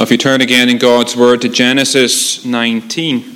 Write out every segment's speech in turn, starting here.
Well, if you turn again in God's Word to Genesis 19,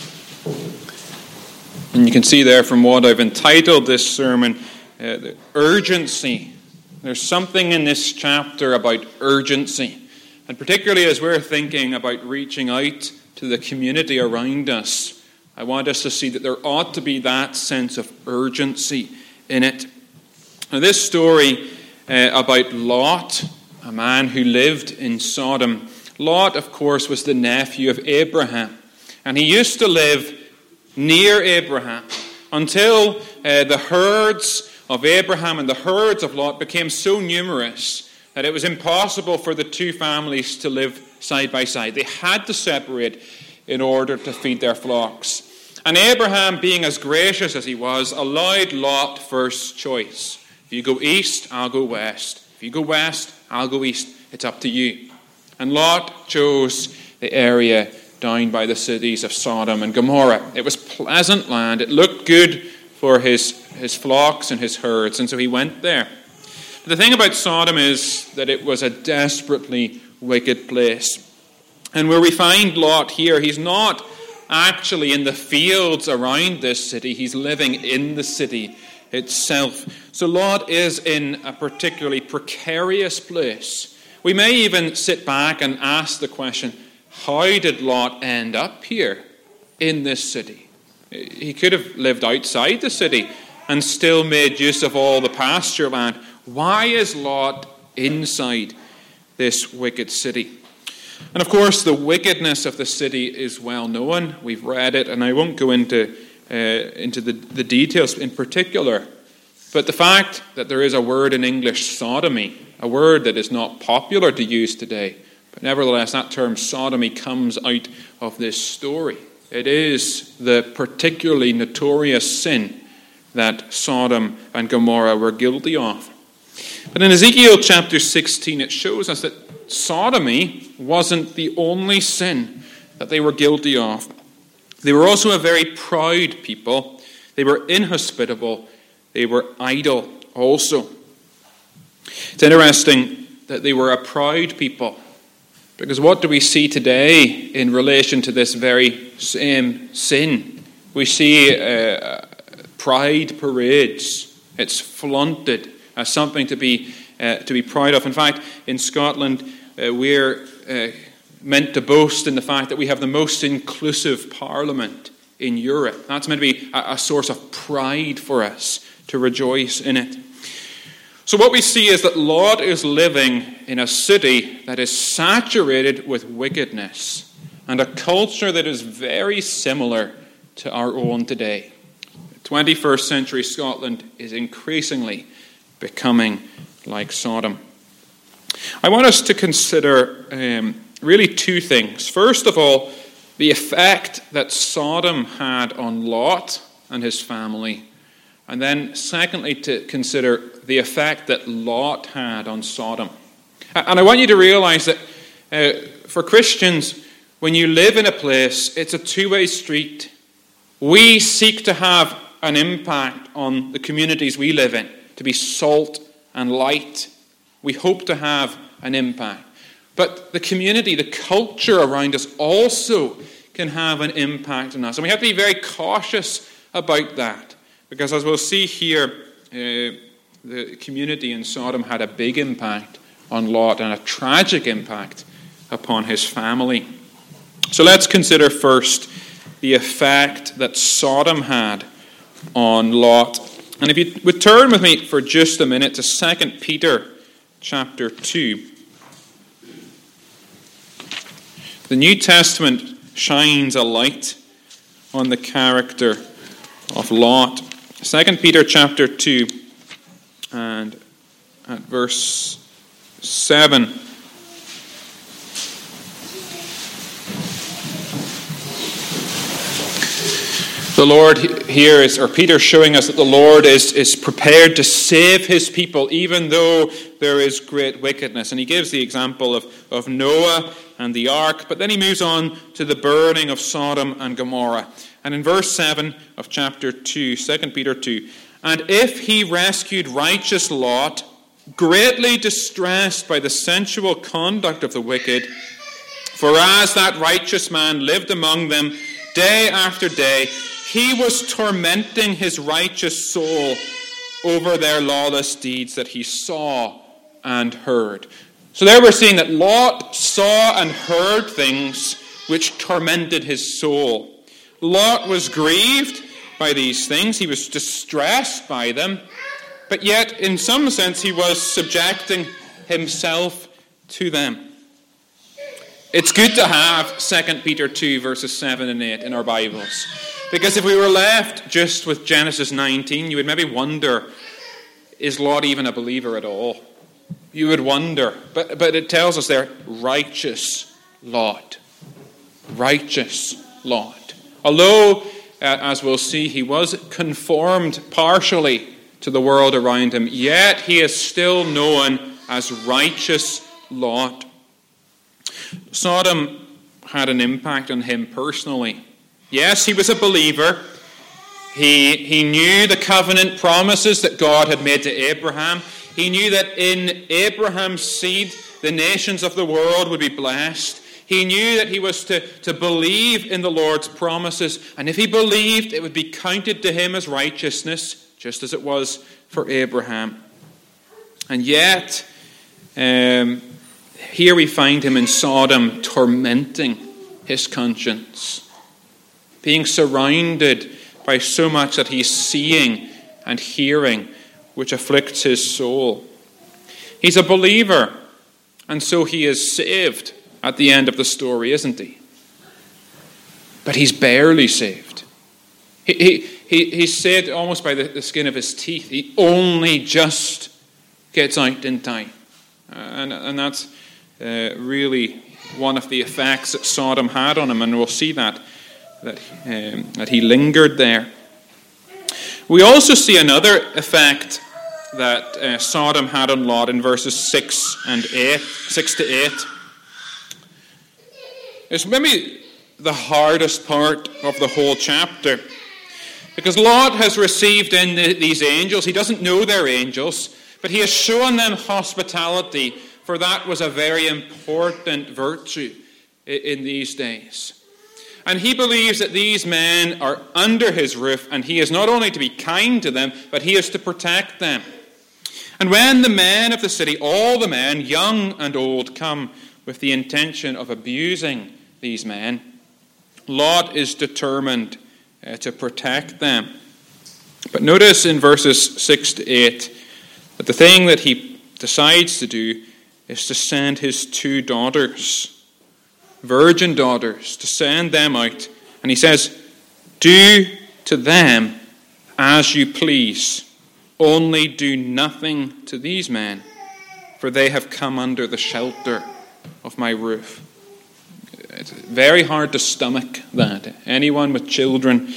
and you can see there from what I've entitled this sermon, the urgency. There's something in this chapter about urgency. And particularly as we're thinking about reaching out to the community around us, I want us to see that there ought to be that sense of urgency in it. Now, this story about Lot, a man who lived in Sodom. Lot, of course, was the nephew of Abraham. And he used to live near Abraham until the herds of Abraham and the herds of Lot became so numerous that it was impossible for the two families to live side by side. They had to separate in order to feed their flocks. And Abraham, being as gracious as he was, allowed Lot first choice. If you go east, I'll go west. If you go west, I'll go east. It's up to you. And Lot chose the area down by the cities of Sodom and Gomorrah. It was pleasant land. It looked good for his flocks and his herds, and so he went there. But the thing about Sodom is that it was a desperately wicked place. And where we find Lot here, he's not actually in the fields around this city. He's living in the city itself. So Lot is in a particularly precarious place. We may even sit back and ask the question, how did Lot end up here in this city? He could have lived outside the city and still made use of all the pasture land. Why is Lot inside this wicked city? And of course, the wickedness of the city is well known. We've read it, and I won't go into the details in particular. But the fact that there is a word in English, sodomy, a word that is not popular to use today, but nevertheless that term sodomy comes out of this story. It is the particularly notorious sin that Sodom and Gomorrah were guilty of. But in Ezekiel chapter 16, it shows us that sodomy wasn't the only sin that they were guilty of. They were also a very proud people. They were inhospitable. They were idle also. It's interesting that they were a proud people, because what do we see today in relation to this very same sin? We see pride parades. It's flaunted as something to be proud of. In fact, in Scotland, we're meant to boast in the fact that we have the most inclusive parliament in Europe. That's meant to be a source of pride for us, to rejoice in it. So what we see is that Lot is living in a city that is saturated with wickedness and a culture that is very similar to our own today. 21st century Scotland is increasingly becoming like Sodom. I want us to consider really two things. First of all, the effect that Sodom had on Lot and his family. And then secondly, to consider the effect that Lot had on Sodom. And I want you to realize that for Christians, when you live in a place, it's a two-way street. We seek to have an impact on the communities we live in, to be salt and light. We hope to have an impact. But the community, the culture around us also can have an impact on us. And we have to be very cautious about that. Because as we'll see here, the community in Sodom had a big impact on Lot and a tragic impact upon his family. So let's consider first the effect that Sodom had on Lot. And if you would turn with me for just a minute to 2 Peter chapter 2. The New Testament shines a light on the character of Lot. 2 Peter chapter 2 and at verse 7. The Lord here is, or Peter showing us that the Lord is prepared to save his people even though there is great wickedness. And he gives the example of Noah and the ark, but then he moves on to the burning of Sodom and Gomorrah. And in verse 7 of chapter 2, 2 Peter 2, and if he rescued righteous Lot, greatly distressed by the sensual conduct of the wicked, For as that righteous man lived among them day after day, he was tormenting his righteous soul over their lawless deeds that he saw and heard. So there we're seeing that Lot saw and heard things which tormented his soul. Lot was grieved by these things. He was distressed by them. But yet, in some sense, he was subjecting himself to them. It's good to have 2 Peter 2, verses 7 and 8 in our Bibles. Because if we were left just with Genesis 19, you would maybe wonder, is Lot even a believer at all? You would wonder. But it tells us there, righteous Lot. Righteous Lot. Although, as we'll see, he was conformed partially to the world around him, yet he is still known as righteous Lot. Sodom had an impact on him personally. Yes, he was a believer. He knew the covenant promises that God had made to Abraham. He knew that in Abraham's seed, the nations of the world would be blessed. He knew that he was to believe in the Lord's promises. And if he believed, it would be counted to him as righteousness, just as it was for Abraham. And yet, here we find him in Sodom tormenting his conscience, being surrounded by so much that he's seeing and hearing, which afflicts his soul. He's a believer, and so he is saved at the end of the story, isn't he? But he's barely saved. He's saved almost by the skin of his teeth. He only just gets out in time. And that's really one of the effects that Sodom had on him, and we'll see that he lingered there. We also see another effect that Sodom had on Lot in verses 6 to 8. It's maybe the hardest part of the whole chapter, because Lot has received in these angels. He doesn't know they're angels, but he has shown them hospitality, for that was a very important virtue in these days. And he believes that these men are under his roof, and he is not only to be kind to them, but he is to protect them. And when the men of the city, all the men, young and old, come with the intention of abusing these men, Lot is determined to protect them. But notice in verses 6 to 8 that the thing that he decides to do is to send his 2 daughters, virgin daughters, to send them out. And he says, "Do to them as you please, only do nothing to these men, for they have come under the shelter of my roof." It's very hard to stomach that. Anyone with children,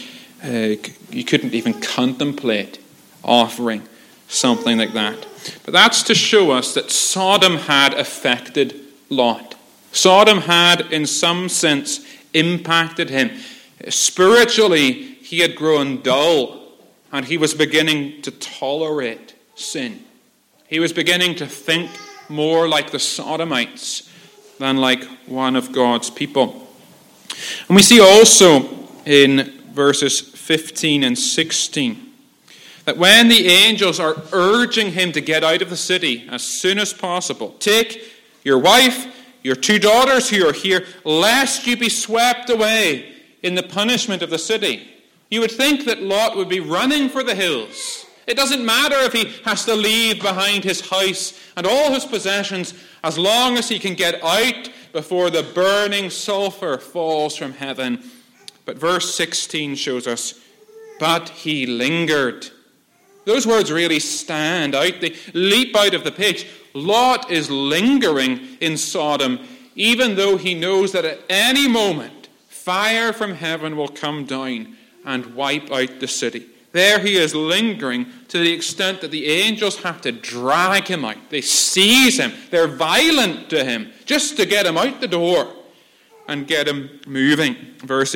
you couldn't even contemplate offering something like that. But that's to show us that Sodom had affected Lot. Sodom had, in some sense, impacted him. Spiritually, he had grown dull, and he was beginning to tolerate sin. He was beginning to think more like the Sodomites than like one of God's people. And we see also in verses 15 and 16 that when the angels are urging him to get out of the city as soon as possible, take your wife, your 2 daughters who are here, lest you be swept away in the punishment of the city. You would think that Lot would be running for the hills. It doesn't matter if he has to leave behind his house and all his possessions, as long as he can get out before the burning sulfur falls from heaven. But verse 16 shows us, but he lingered. Those words really stand out. They leap out of the page. Lot is lingering in Sodom, even though he knows that at any moment fire from heaven will come down and wipe out the city. There he is lingering to the extent that the angels have to drag him out. They seize him. They're violent to him just to get him out the door and get him moving. Verse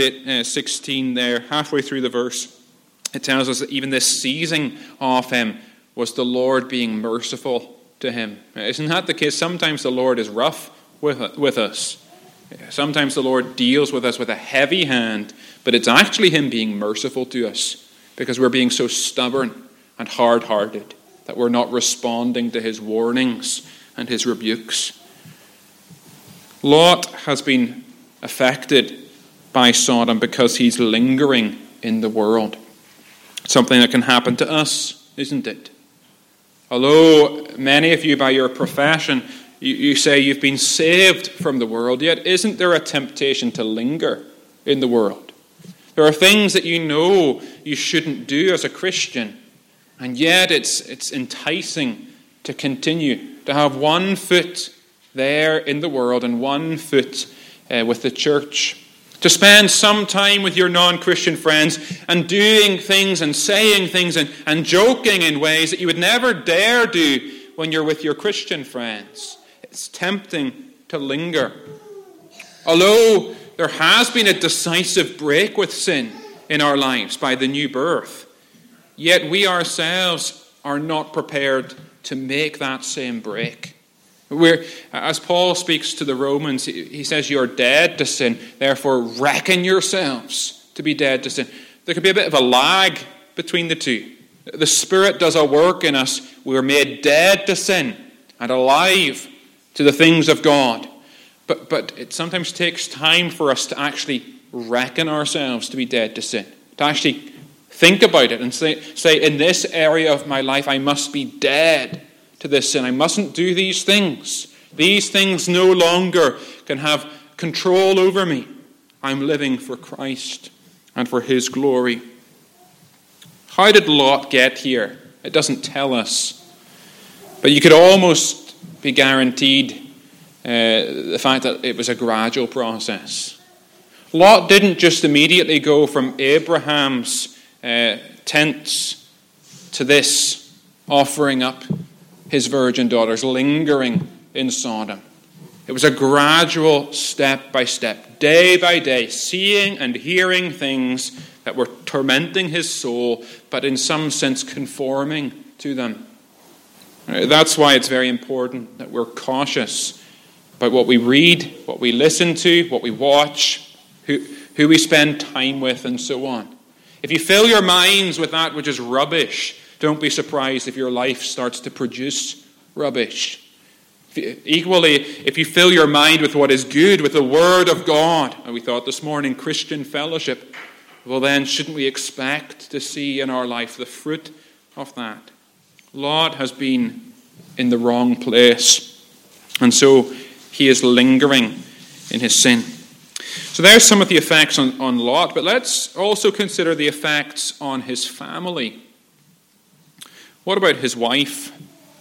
16 there, halfway through the verse, it tells us that even this seizing of him was the Lord being merciful to him. Isn't that the case? Sometimes the Lord is rough with us. Sometimes the Lord deals with us with a heavy hand, but it's actually him being merciful to us because we're being so stubborn and hard-hearted that we're not responding to his warnings and his rebukes. Lot has been affected by Sodom because he's lingering in the world. Something that can happen to us, isn't it? Although many of you by your profession, you say you've been saved from the world, yet isn't there a temptation to linger in the world? There are things that you know you shouldn't do as a Christian, and yet it's enticing to continue, to have one foot there in the world and one foot with the church. To spend some time with your non-Christian friends and doing things and saying things and joking in ways that you would never dare do when you're with your Christian friends. It's tempting to linger. Although there has been a decisive break with sin in our lives by the new birth, yet we ourselves are not prepared to make that same break. As Paul speaks to the Romans, he says, you're dead to sin, therefore reckon yourselves to be dead to sin. There could be a bit of a lag between the two. The Spirit does a work in us. We're made dead to sin and alive to the things of God. But it sometimes takes time for us to actually reckon ourselves to be dead to sin, to actually think about it and say, in this area of my life, I must be dead to this sin. I mustn't do these things. These things no longer can have control over me. I'm living for Christ and for his glory. How did Lot get here? It doesn't tell us. But you could almost be guaranteed the fact that it was a gradual process. Lot didn't just immediately go from Abraham's tents to this, offering up his virgin daughters, lingering in Sodom. It was a gradual, step by step, day by day, seeing and hearing things that were tormenting his soul, but in some sense conforming to them. That's why it's very important that we're cautious about what we read, what we listen to, what we watch, who we spend time with, and so on. If you fill your minds with that which is rubbish, don't be surprised if your life starts to produce rubbish. Equally, if you fill your mind with what is good, with the Word of God, and we thought this morning, Christian fellowship, well then, shouldn't we expect to see in our life the fruit of that? Lot has been in the wrong place, and so he is lingering in his sin. So there's some of the effects on Lot, but let's also consider the effects on his family. What about his wife?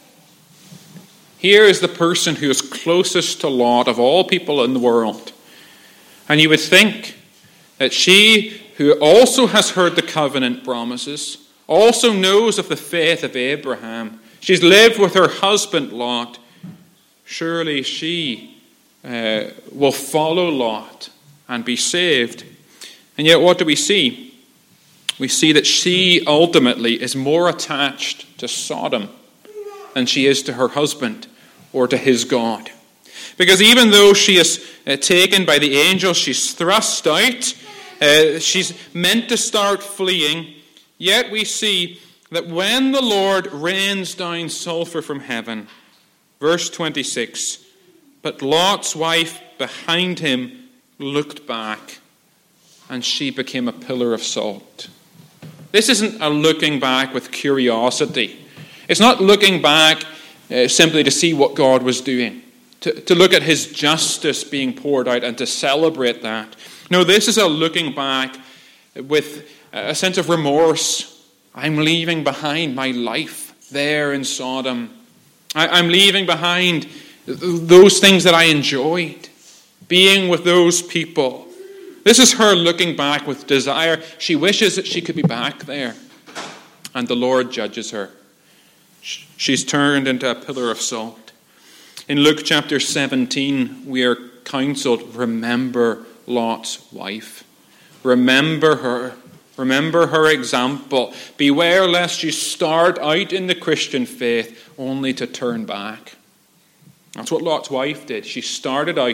Here is the person who is closest to Lot of all people in the world. And you would think that she, who also has heard the covenant promises, also knows of the faith of Abraham, she's lived with her husband Lot, surely she will follow Lot and be saved. And yet what do we see? We see that she ultimately is more attached to Sodom than she is to her husband or to his God. Because even though she is taken by the angels, she's thrust out, she's meant to start fleeing, yet we see that when the Lord rains down sulfur from heaven, verse 26, but Lot's wife behind him looked back, and she became a pillar of salt. This isn't a looking back with curiosity. It's not looking back simply to see what God was doing, to look at his justice being poured out and to celebrate that. No, this is a looking back with a sense of remorse. I'm leaving behind my life there in Sodom. I'm leaving behind those things that I enjoyed, being with those people. This is her looking back with desire. She wishes that she could be back there. And the Lord judges her. She's turned into a pillar of salt. In Luke chapter 17, we are counseled, remember Lot's wife. Remember her. Remember her example. Beware lest you start out in the Christian faith only to turn back. That's what Lot's wife did. She started out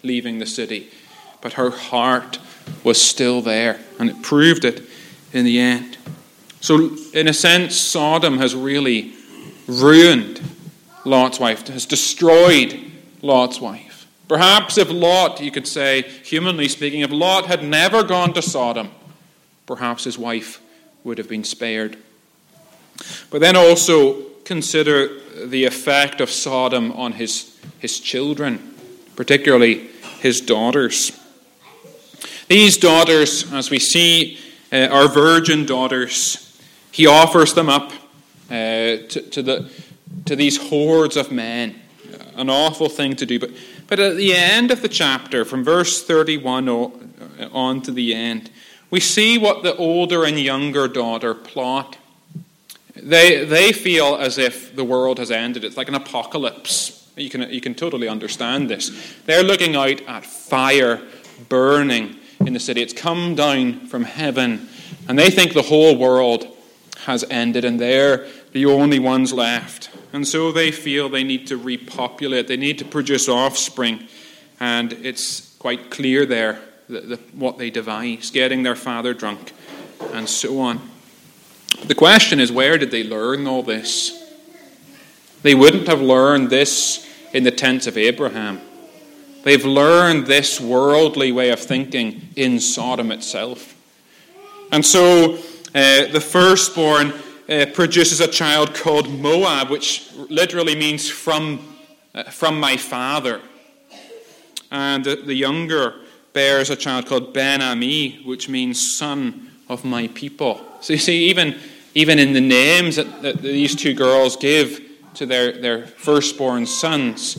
leaving the city. But her heart was still there, and it proved it in the end. So, in a sense, Sodom has really ruined Lot's wife, has destroyed Lot's wife. Perhaps if Lot, you could say, humanly speaking, if Lot had never gone to Sodom, perhaps his wife would have been spared. But then also consider the effect of Sodom on his children, particularly his daughters. These daughters, as we see, are virgin daughters. He offers them up to these hordes of men. An awful thing to do. But at the end of the chapter, from verse 31 on to the end, we see what the older and younger daughter plot. They feel as if the world has ended. It's like an apocalypse. You can totally understand this. They're looking out at fire burning in the city. It's come down from heaven, and they think the whole world has ended, and they're the only ones left. And so they feel they need to repopulate. They need to produce offspring, and it's quite clear there what they devise, getting their father drunk, and so on. The question is, where did they learn all this? They wouldn't have learned this in the tents of Abraham. They've learned this worldly way of thinking in Sodom itself. And so the firstborn produces a child called Moab, which literally means from my father. And the younger bears a child called Ben-Ami, which means son of my people. So you see, even in the names that these two girls give to their firstborn sons,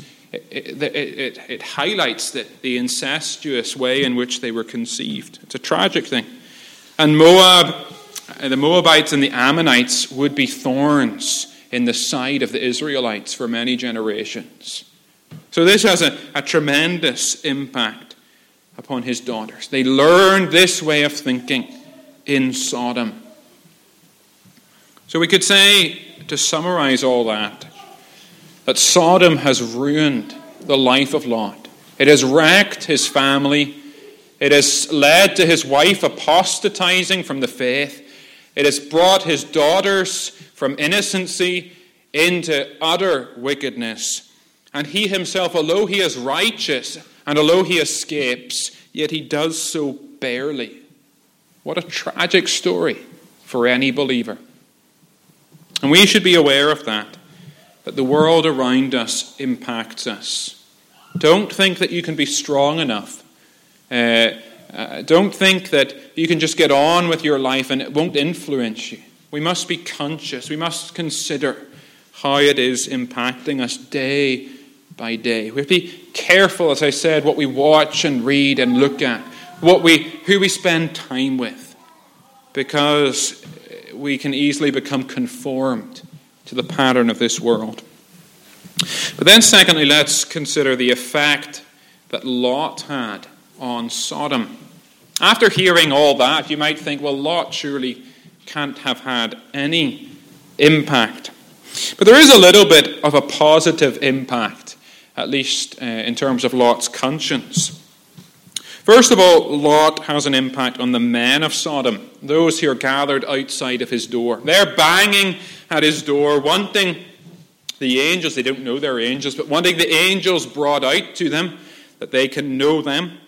it highlights the incestuous way in which they were conceived. It's a tragic thing. And Moab, the Moabites and the Ammonites would be thorns in the side of the Israelites for many generations. So this has a tremendous impact upon his daughters. They learned this way of thinking in Sodom. So we could say, to summarize all that Sodom has ruined the life of Lot. It has wrecked his family. It has led to his wife apostatizing from the faith. It has brought his daughters from innocency into utter wickedness. And he himself, although he is righteous and although he escapes, yet he does so barely. What a tragic story for any believer. And we should be aware of that the world around us impacts us. Don't think that you can be strong enough. Don't think that you can just get on with your life and it won't influence you. We must be conscious. We must consider how it is impacting us day by day. We have to be careful, as I said, what we watch and read and look at, who we spend time with, because we can easily become conformed to the pattern of this world. But then secondly, let's consider the effect that Lot had on Sodom. After hearing all that, you might think, well, Lot surely can't have had any impact. But there is a little bit of a positive impact, at least in terms of Lot's conscience. First of all, Lot has an impact on the men of Sodom, those who are gathered outside of his door. They're banging at his door, wanting the angels, they don't know they're angels, but wanting the angels brought out to them, that they can know them.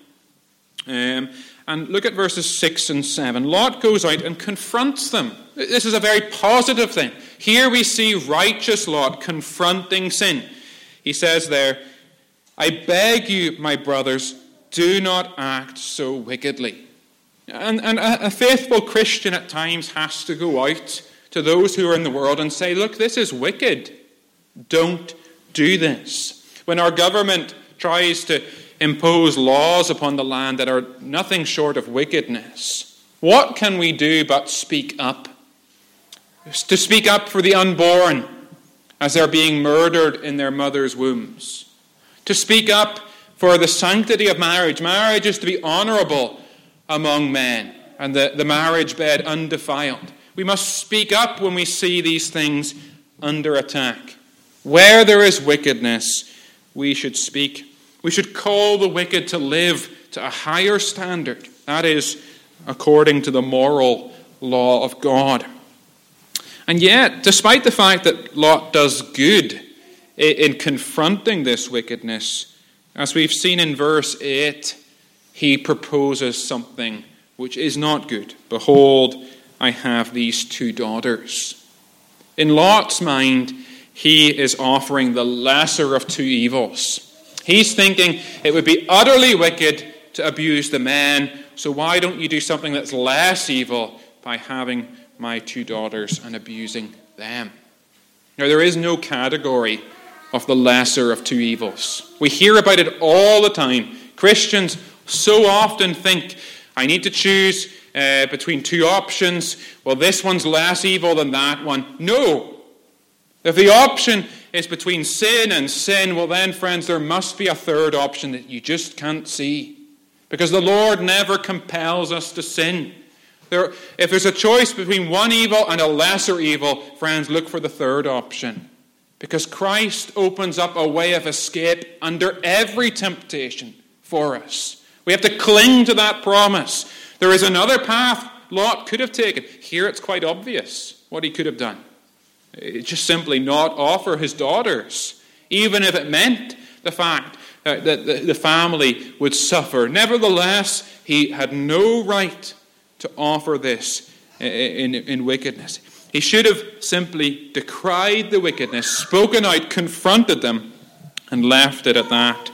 And look at verses 6 and 7. Lot goes out and confronts them. This is a very positive thing. Here we see righteous Lot confronting sin. He says there, I beg you, my brothers, do not act so wickedly. And a faithful Christian at times has to go out to those who are in the world and say, look, this is wicked. Don't do this. When our government tries to impose laws upon the land that are nothing short of wickedness, what can we do but speak up? To speak up for the unborn as they're being murdered in their mother's wombs. To speak up for the sanctity of marriage. Marriage is to be honourable among men, and the marriage bed undefiled. We must speak up when we see these things under attack. Where there is wickedness, we should speak. We should call the wicked to live to a higher standard. That is, according to the moral law of God. And yet, despite the fact that Lot does good in confronting this wickedness, as we've seen in verse 8, he proposes something which is not good. Behold, I have these 2 daughters. In Lot's mind, he is offering the lesser of 2 evils. He's thinking it would be utterly wicked to abuse the men, so why don't you do something that's less evil by having my 2 daughters and abusing them? Now, there is no category of the lesser of 2 evils. We hear about it all the time. Christians so often think, I need to choose between 2 options. Well, this one's less evil than that one. No. If the option is between sin and sin, well then, friends, there must be a third option that you just can't see. Because the Lord never compels us to sin. If there's a choice between one evil and a lesser evil, friends, look for the third option. Because Christ opens up a way of escape under every temptation for us. We have to cling to that promise. There is another path Lot could have taken. Here it's quite obvious what he could have done. Just simply not offer his daughters, even if it meant the fact that the family would suffer. Nevertheless, he had no right to offer this in wickedness. He should have simply decried the wickedness, spoken out, confronted them, and left it at that.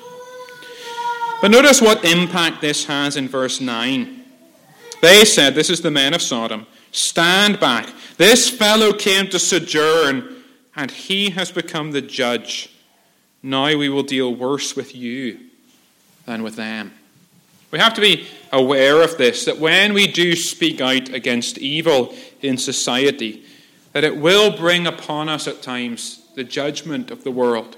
But notice what impact this has in verse 9. They said, this is the men of Sodom, stand back. This fellow came to sojourn, and he has become the judge. Now we will deal worse with you than with them. We have to be aware of this, that when we do speak out against evil in society, that it will bring upon us at times the judgment of the world.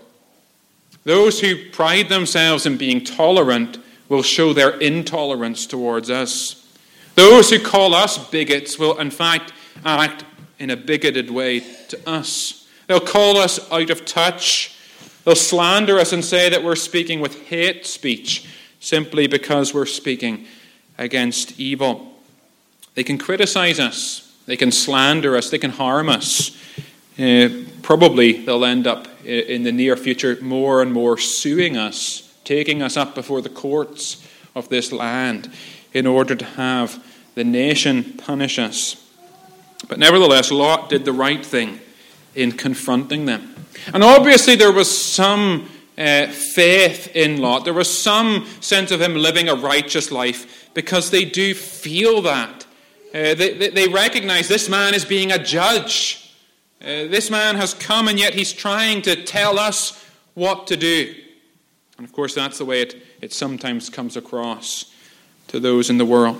Those who pride themselves in being tolerant will show their intolerance towards us. Those who call us bigots will in fact act in a bigoted way to us. They'll call us out of touch. They'll slander us and say that we're speaking with hate speech simply because we're speaking against evil. They can criticize us. They can slander us. They can harm us. Probably they'll end up in the near future more and more suing us, taking us up before the courts of this land in order to have the nation punish us. But nevertheless, Lot did the right thing in confronting them. And obviously there was some faith in Lot. There was some sense of him living a righteous life because they do feel that. They recognize this man is being a judge. This man has come and yet he's trying to tell us what to do. And of course that's the way it sometimes comes across to those in the world.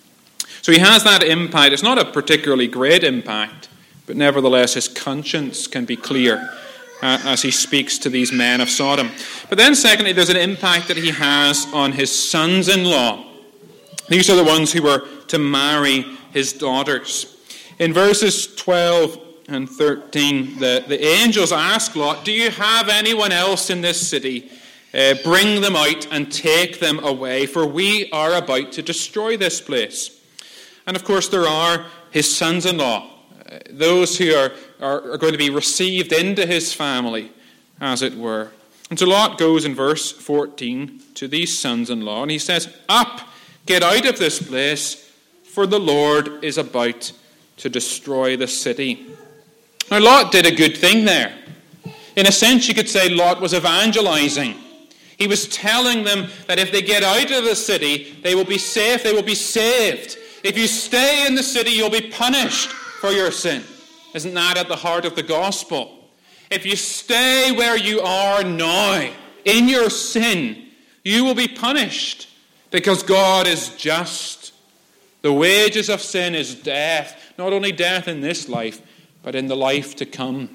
So he has that impact. It's not a particularly great impact, but nevertheless his conscience can be clear as he speaks to these men of Sodom. But then secondly, there's an impact that he has on his sons-in-law. These are the ones who were to marry his daughters. In verses 12 and 13, the angels ask Lot, do you have anyone else in this city? Bring them out and take them away, for we are about to destroy this place. And of course there are his sons-in-law, those who are going to be received into his family, as it were. And so Lot goes in verse 14 to these sons-in-law, and he says, up, get out of this place, for the Lord is about to destroy the city. Now Lot did a good thing there. In a sense you could say Lot was evangelizing. He was telling them that if they get out of the city, they will be safe, they will be saved. If you stay in the city, you'll be punished for your sin. Isn't that at the heart of the gospel? If you stay where you are now, in your sin, you will be punished because God is just. The wages of sin is death, not only death in this life, but in the life to come.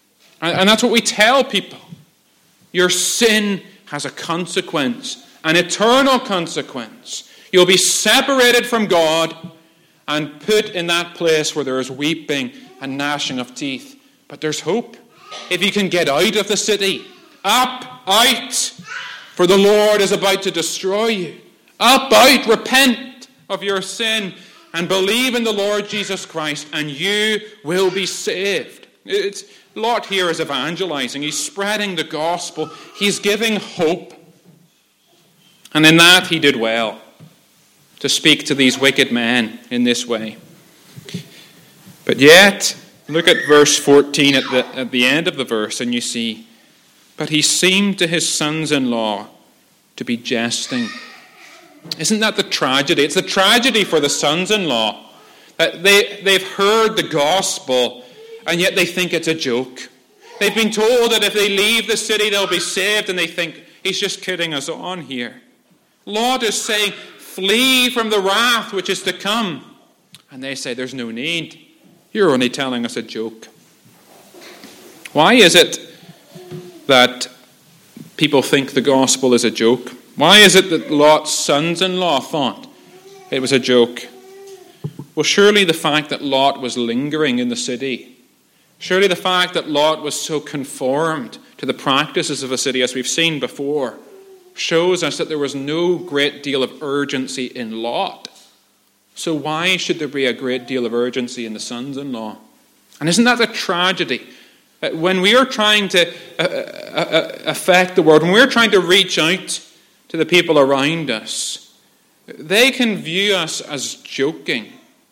And that's what we tell people. Your sin has a consequence, an eternal consequence. You'll be separated from God and put in that place where there is weeping and gnashing of teeth. But there's hope. If you can get out of the city, up, out, for the Lord is about to destroy you. Up, out, repent of your sin, and believe in the Lord Jesus Christ, and you will be saved. Lot here is evangelizing. He's spreading the gospel. He's giving hope. And in that he did well, to speak to these wicked men in this way. But yet, look at verse 14 at the end of the verse, and you see, but he seemed to his sons-in-law to be jesting. Isn't that the tragedy? It's the tragedy for the sons-in-law. That they've heard the gospel, and yet they think it's a joke. They've been told that if they leave the city, they'll be saved, and they think, he's just kidding us on here. Lot is saying, flee from the wrath which is to come. And they say, there's no need. You're only telling us a joke. Why is it that people think the gospel is a joke? Why is it that Lot's sons-in-law thought it was a joke? Well, surely the fact that Lot was lingering in the city, surely the fact that Lot was so conformed to the practices of the city, as we've seen before, shows us that there was no great deal of urgency in Lot. So why should there be a great deal of urgency in the sons-in-law? And isn't that a tragedy? That when we are trying to affect the world, when we're trying to reach out to the people around us, they can view us as joking.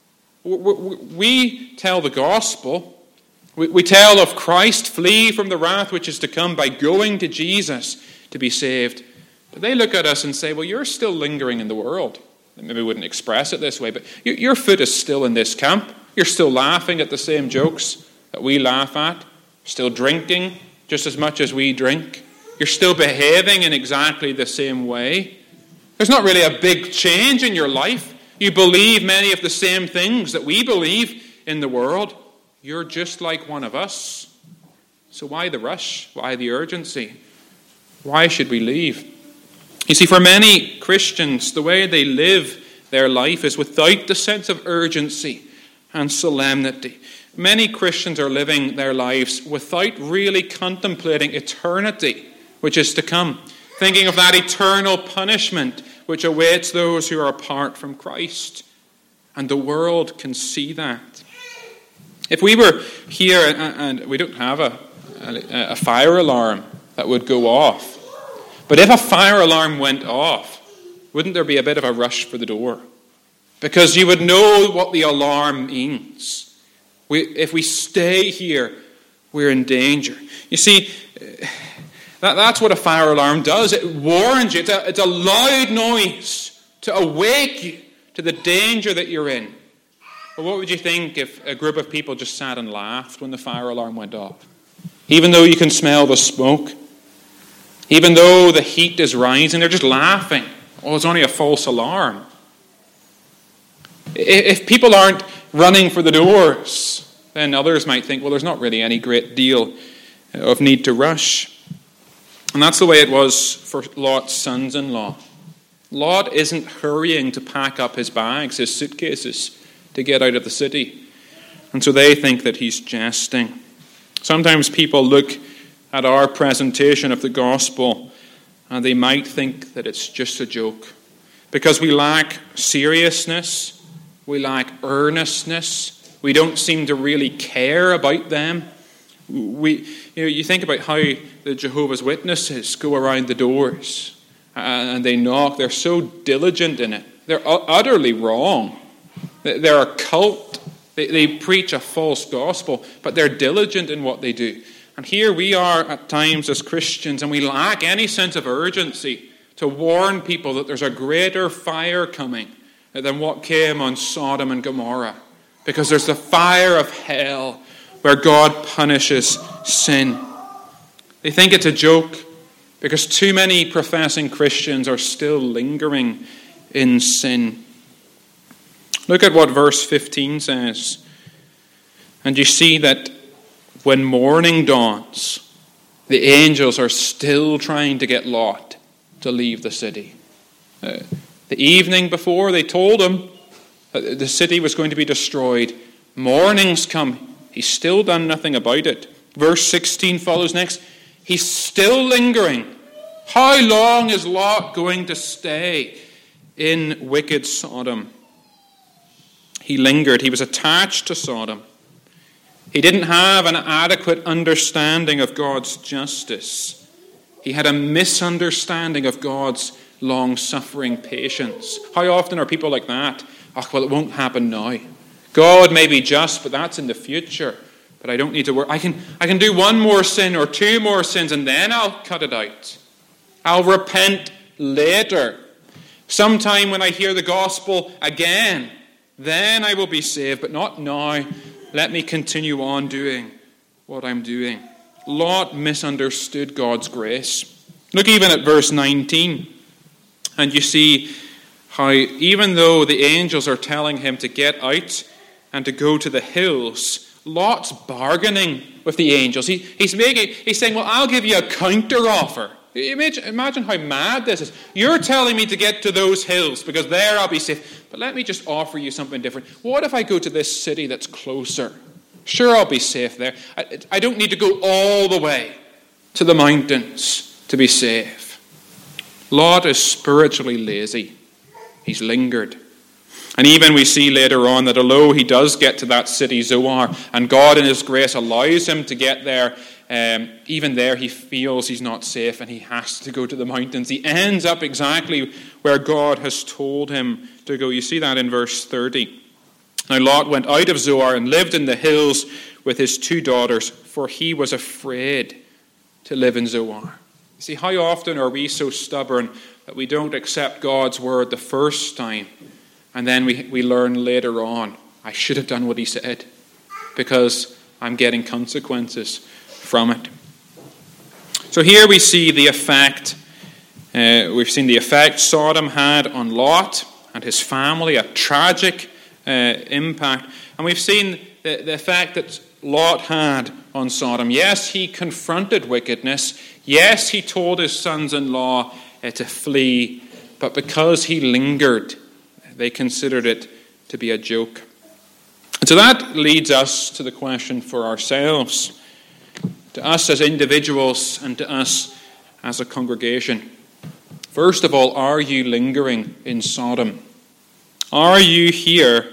We tell the gospel. We tell of Christ, flee from the wrath which is to come by going to Jesus to be saved. But they look at us and say, well, you're still lingering in the world. They maybe wouldn't express it this way, but your foot is still in this camp. You're still laughing at the same jokes that we laugh at. Still drinking just as much as we drink. You're still behaving in exactly the same way. There's not really a big change in your life. You believe many of the same things that we believe in the world. You're just like one of us. So why the rush? Why the urgency? Why should we leave? You see, for many Christians, the way they live their life is without the sense of urgency and solemnity. Many Christians are living their lives without really contemplating eternity, which is to come, thinking of that eternal punishment which awaits those who are apart from Christ. And the world can see that. If we were here and we don't have a fire alarm that would go off, but if a fire alarm went off, wouldn't there be a bit of a rush for the door? Because you would know what the alarm means. If we stay here, we're in danger. You see, that's what a fire alarm does. It warns you. It's a loud noise to awake you to the danger that you're in. But what would you think if a group of people just sat and laughed when the fire alarm went off? Even though you can smell the smoke, even though the heat is rising, they're just laughing. Oh, it's only a false alarm. If people aren't running for the doors, then others might think, well, there's not really any great deal of need to rush. And that's the way it was for Lot's sons-in-law. Lot isn't hurrying to pack up his bags, his suitcases, to get out of the city. And so they think that he's jesting. Sometimes people look at our presentation of the gospel and they might think that it's just a joke. Because we lack seriousness, we lack earnestness, we don't seem to really care about them. You think about how the Jehovah's Witnesses go around the doors and they knock. They're so diligent in it. They're utterly wrong. They're a cult. They preach a false gospel, but they're diligent in what they do. And here we are at times as Christians, and we lack any sense of urgency to warn people that there's a greater fire coming than what came on Sodom and Gomorrah. Because there's the fire of hell where God punishes sin. They think it's a joke because too many professing Christians are still lingering in sin. Look at what verse 15 says. And you see that when morning dawns, the angels are still trying to get Lot to leave the city. The evening before, they told him that the city was going to be destroyed. Morning's come. He's still done nothing about it. Verse 16 follows next. He's still lingering. How long is Lot going to stay in wicked Sodom? He lingered. He was attached to Sodom. He didn't have an adequate understanding of God's justice. He had a misunderstanding of God's long-suffering patience. How often are people like that? Oh, well, it won't happen now. God may be just, but that's in the future. But I don't need to worry. I can do one more sin or two more sins, and then I'll cut it out. I'll repent later. Sometime when I hear the gospel again, then I will be saved, but not now. Let me continue on doing what I'm doing. Lot misunderstood God's grace. Look even at verse 19, and you see how even though the angels are telling him to get out and to go to the hills, Lot's bargaining with the angels. He's saying, well, I'll give you a counter offer. Imagine how mad this is. You're telling me to get to those hills because there I'll be safe. But let me just offer you something different. What if I go to this city that's closer? Sure, I'll be safe there. I don't need to go all the way to the mountains to be safe. Lot is spiritually lazy. He's lingered. And even we see later on that although he does get to that city, Zoar, and God in his grace allows him to get there, even there he feels he's not safe and he has to go to the mountains. He ends up exactly where God has told him to go. You see that in verse 30. Now Lot went out of Zoar and lived in the hills with his 2 daughters, for he was afraid to live in Zoar. You see, how often are we so stubborn that we don't accept God's word the first time, and then we learn later on, I should have done what he said because I'm getting consequences from it. So here we see the effect, we've seen the effect Sodom had on Lot and his family, a tragic impact. And we've seen the effect that Lot had on Sodom. Yes, he confronted wickedness. Yes, he told his sons-in-law to flee. But because he lingered, they considered it to be a joke. And so that leads us to the question for ourselves, to us as individuals and to us as a congregation. First of all, are you lingering in Sodom? Are you here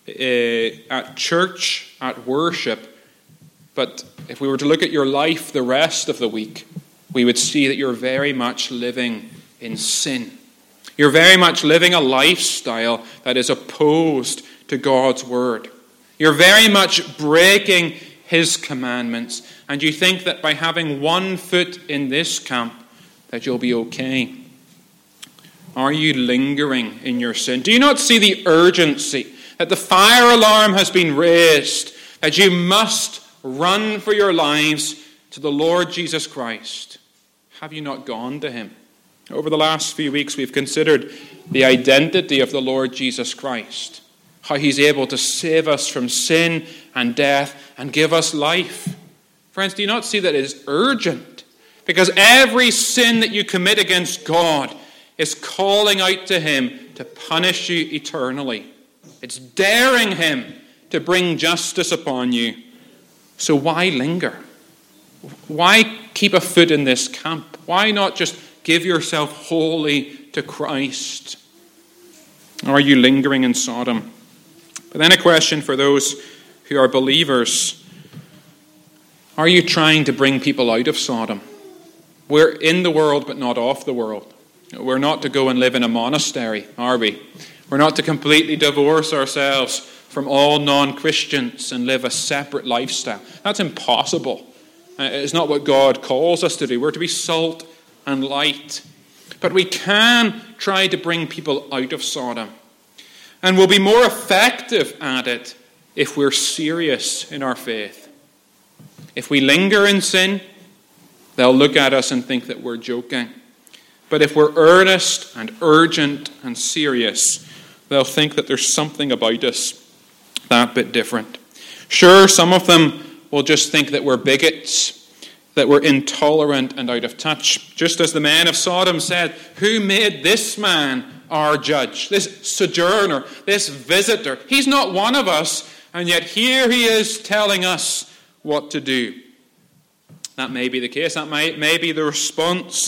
at church, at worship, but if we were to look at your life the rest of the week, we would see that you're very much living in sin. You're very much living a lifestyle that is opposed to God's word. You're very much breaking his commandments, and you think that by having one foot in this camp that you'll be okay. Are you lingering in your sin? Do you not see the urgency that the fire alarm has been raised, that you must run for your lives to the Lord Jesus Christ? Have you not gone to him? Over the last few weeks, we've considered the identity of the Lord Jesus Christ, how he's able to save us from sin and death and give us life. Friends, do you not see that it is urgent? Because every sin that you commit against God is calling out to him to punish you eternally. It's daring him to bring justice upon you. So why linger? Why keep a foot in this camp? Why not just give yourself wholly to Christ? Are you lingering in Sodom? But then a question for those who are believers. Are you trying to bring people out of Sodom? We're in the world but not of the world. We're not to go and live in a monastery, are we? We're not to completely divorce ourselves from all non-Christians and live a separate lifestyle. That's impossible. It's not what God calls us to do. We're to be salt and light. But we can try to bring people out of Sodom. And we'll be more effective at it if we're serious in our faith. If we linger in sin, they'll look at us and think that we're joking. But if we're earnest and urgent and serious, they'll think that there's something about us that bit different. Sure, some of them will just think that we're bigots, that we're intolerant and out of touch. Just as the men of Sodom said, who made this man our judge? This sojourner, this visitor. He's not one of us, and yet here he is telling us what to do. That may be the case. That may be the response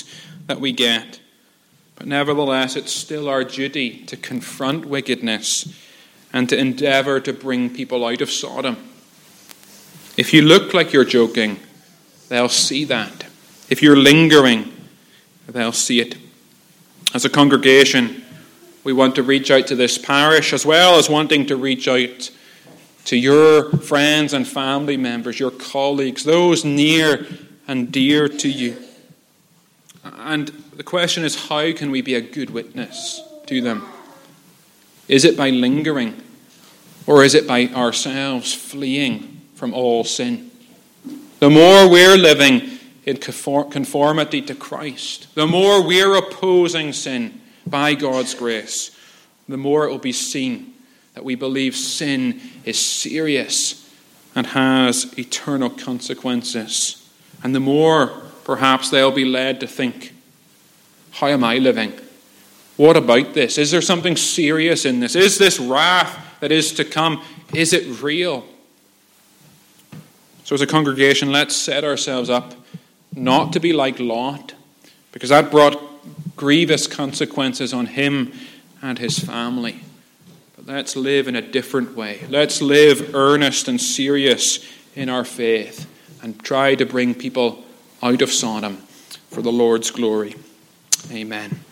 that we get. But nevertheless, it's still our duty to confront wickedness and to endeavour to bring people out of Sodom. If you look like you're joking, they'll see that. If you're lingering, they'll see it. As a congregation, we want to reach out to this parish as well as wanting to reach out to your friends and family members, your colleagues, those near and dear to you. And the question is, how can we be a good witness to them? Is it by lingering, or is it by ourselves fleeing from all sin? The more we're living in conformity to Christ, the more we're opposing sin by God's grace, the more it will be seen that we believe sin is serious and has eternal consequences. And the more, perhaps, they'll be led to think, how am I living? What about this? Is there something serious in this? Is this wrath that is to come? Is it real? So as a congregation, let's set ourselves up not to be like Lot, because that brought grievous consequences on him and his family. But let's live in a different way. Let's live earnest and serious in our faith and try to bring people out of Sodom for the Lord's glory. Amen.